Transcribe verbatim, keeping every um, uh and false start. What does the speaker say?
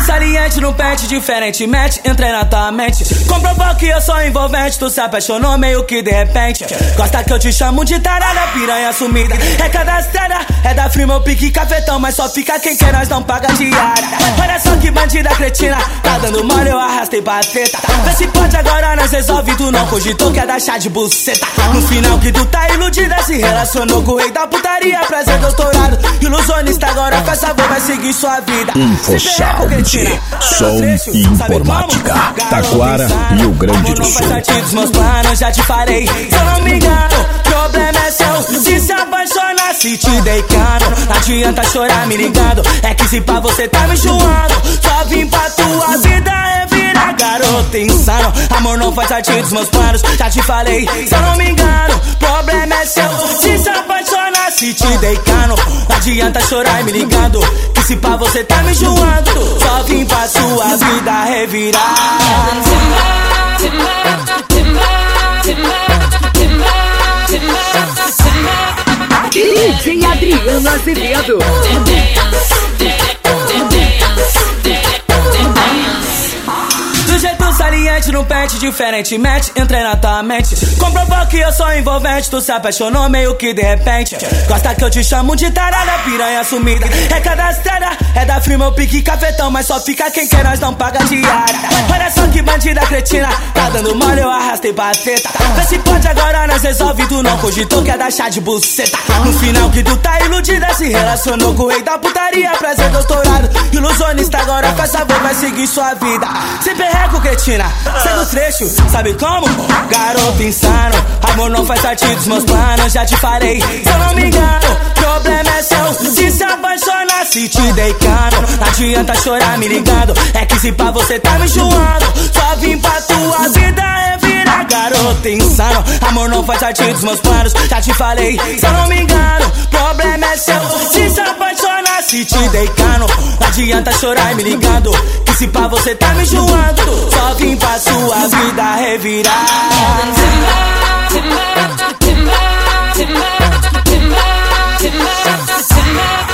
saliente no pente, diferentemente entrei na tua mente. Comprovou que eu sou envolvente, tu se apaixonou meio que de repente. Gosta que eu te chamo de tarada, piranha sumida. É cadastrada, é da Free, meu pique cafetão, mas só fica quem quer, nós não paga diária. Olha só que bandida cretina, tá dando mole, eu arrastei pra treta. Vê se pode agora, nós resolve, tu não cogitou, quer dar chá de buceta. No final que tu tá iludida, se relacionou com o rei da putaria, prazer doutorado. Ilusionista agora, faz favor, vai seguir sua vida. InfoSound, som e informática, Taquara e o Grande do Sul. Meus planos já te falei, se eu não me engano, problema é seu. Se se apaixonar, se te dei cano, não adianta chorar me ligando. É que se pá você tá me enjoando, só vim pra tua vida é virar garota insano. Amor não faz parte dos meus planos, já te falei, se eu não me engano, problema é seu. Se se apaixonar, se te dei cano, não adianta chorar me ligando. Que se pá você tá me enjoando, só vim pra sua vida revirar. D J Adriano Azevedo. Do jeito saliente no pente, diferentemente entrei na tua mente. Comprovou que eu sou envolvente, tu se apaixonou meio que de repente. Gosta que eu te chamo de tarada, piranha sumida. É cadastrada, é da Free, meu pique cafetão, mas só fica quem quer, nós não paga diária. Olha só que bandida cretina, tá dando mole, eu arrastei pra treta. Vê se pode agora, nós resolve, tu não cogitou, quer dar chá de buceta. No final que tu tá iludida, se relacionou com o rei da putaria, prazer doutorado. Ilusionista agora, faz favor, vai seguir sua vida. Se perreco, cretina, segue o trecho, sabe como? Garoto insano, amor não faz parte dos meus planos, já te falei, se eu não me engano, problema é seu. Se se apaixonar, se te dei cano, não adianta chorar me ligando. É que se pá você tá me enjoando, só vim pra tua vida é virar garoto insano. Amor não faz parte dos meus planos, já te falei, se eu não me engano, problema é seu. Se se apaixonar, se te dei cano, não adianta chorar me ligando. Que se pá você tá me enjoando, só vim pra sua vida revirar. Timba, timba, timba, timba, timba, timba, timba.